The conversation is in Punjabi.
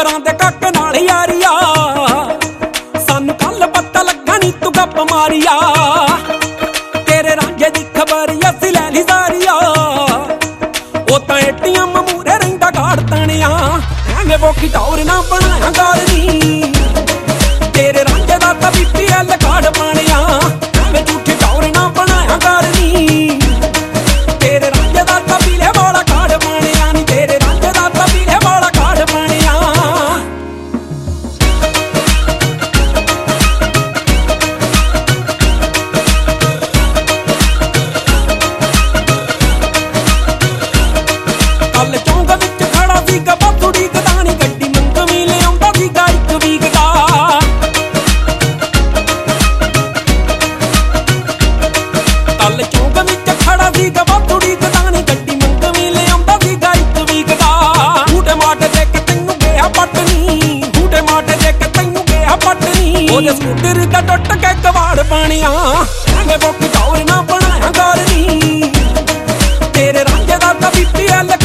ਮਿੱਤਰਾਂ ਦੇ ਕਾਕੇ ਨਾਲ ਯਾਰੀਆ ਸਾਨੂੰ ਕੱਲ ਪਤਾ ਲੱਗਾ ਨੀ ਤੂੰ ਗੱਪ ਮਾਰੀਆ ਤੇਰੇ ਰਾਂਝੇ ਦੀ ਖਬਰ ਅਸੀਂ ਲੈ ਲਈ ਸਾਰੀਆ ਉਹ ਤਾਂ ਏਟੀਐਮ ਮੂਰੇ ਰਹਿੰਦਾ ਗਾੜ ਤਣਿਆ ਐਵੇਂ ਵੋਕੀ ਟੌਰ ਨਾ ਬਣਾਇਆ ਗੱਲ ਨੀ ਤੇਰੇ ਰਾਂਝੇ ਦਾ ਤਾਂ BPL ਕਾਰਡ ਬਣਿਆ ਐਵੇਂ ਝੂਠੀ ਟੌਰ ਨਾ ਬਣਾਇਆ ਗੱਲ ਨੀ ਤੇਰੇ ਰਾਂਝੇ ਦਾ ਤਾਂ ਪੀਲੇ ਵਾਲਾ ਕਾਰਡ ਬਣਿਆ ਨੀ ਤੇਰੇ ਰਾਂਝੇ ਦਾ ਤਾਂ ਪੀਲੇ ਵਾਲਾ ਕਾਰਡ ਬਣਿਆ ਕੱਲ ਚੌਂਕ ਵਿੱਚ ਖੜਾ ਸੀਗਾ ਬਾਥੂੜੀ ਗਦਾਣੀ ਗੱਡੀ ਮੰਗਵੀਂ ਲਿਆਉਂਦਾ ਸੀਗਾ ਇੱਕ ਵੀਕ ਦਾ ਕੱਲ ਚੌਂਕ ਵਿੱਚ ਖੜਾ ਸੀਗਾ ਬਾਥੂੜੀ ਗਦਾਣੀ ਗੱਡੀ ਮੰਗਵੀਂ ਲਿਆਉਂਦਾ ਸੀਗਾ ਇੱਕ ਵੀਕ ਦਾ ਹੂਟੇ ਮਾਟੇ ਦੇ ਕੇ ਤੈਨੂੰ ਗਿਆ ਪਟਨੀ ਹੂਟੇ ਮਾਟੇ ਦੇ ਕੇ ਤੈਨੂੰ ਗਿਆ ਪਟਨੀ ਉਹਦੇ ਸਕੂਟਰ ਦਾ ਟੁੱਟ ਕੇ ਕਵਾੜ ਬਣਿਆ ਐਵੇਂ ਵੋਕੀ ਟੌਰ ਨਾ ਬਣਾਇਆ ਗੱਲ ਨੀ ਤੇਰੇ ਰਾਂਝੇ ਦਾ ਤਾਂ BPL